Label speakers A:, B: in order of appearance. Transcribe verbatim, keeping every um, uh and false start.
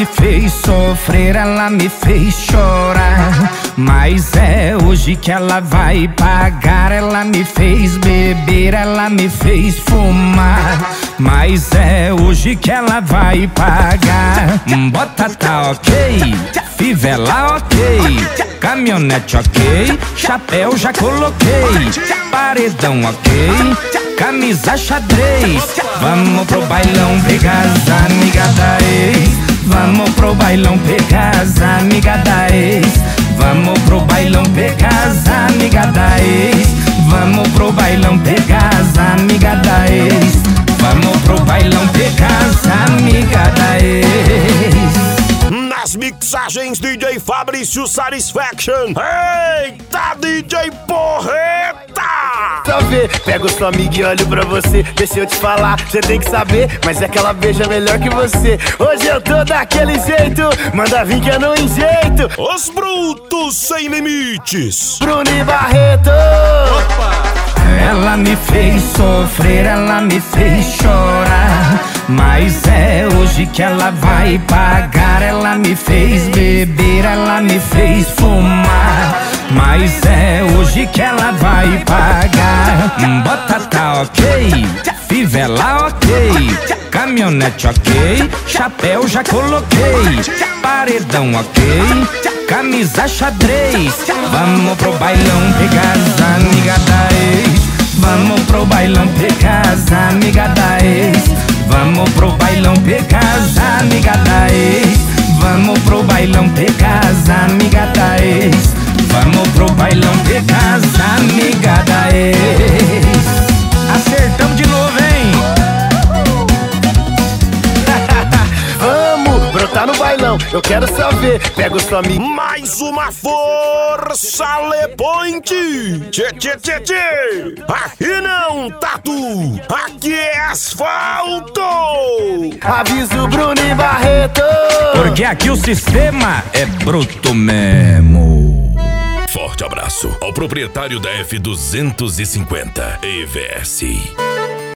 A: me fez sofrer, ela me fez chorar, mas é hoje que ela vai pagar. Ela me fez beber, ela me fez fumar, mas é hoje que ela vai pagar. Bota tá ok, fivela ok, caminhonete ok, chapéu já coloquei, paredão ok, camisa xadrez. Vamos pro bailão pegar as amigas da ex. Vamos pro bailão pegar as amigas da ex. Vamos pro bailão pegar as amigas da ex. Vamos pro bailão pegar as amigas da ex. Vamos pro bailão pegar as amigas da ex.
B: Nas mixagens D J Fabrício Satisfaction. Eita, D J Porreta!
C: Saber, pego sua amiga e olho pra você. Deixa eu te falar, cê tem que saber, mas é que ela beija melhor que você. Hoje eu tô daquele jeito, manda vir que eu não enjeito.
B: Os brutos sem limites.
C: Bruno e Barreto.
A: Opa! Ela me fez sofrer, ela me fez chorar, mas é hoje que ela vai pagar. Ela me fez beber, ela me fez fumar, mas é hoje que ela vai pagar. Bota tá ok, fivela ok, caminhonete ok, chapéu já coloquei, paredão ok, camisa xadrez. Vamos pro bailão pegar as amigas da ex. Vamos pro bailão pegar as amigas da ex. Vamos pro bailão pegar as amigas da ex. Vamos pro bailão pegar as amigas da ex. Vamos pro bailão pegar as amigas da ex. Acertamos de novo, hein?
C: Vamos brotar no bailão, eu quero saber. Pega o seu amigo.
B: Mais uma força, Lepointe. Tchê, tchê, tchê, tchê. Aqui não, tatu. Aqui é asfalto.
C: Aviso Bruno e Barreto.
A: Porque aqui o sistema é bruto mesmo.
D: Forte abraço ao proprietário da F duzentos e cinquenta E V S.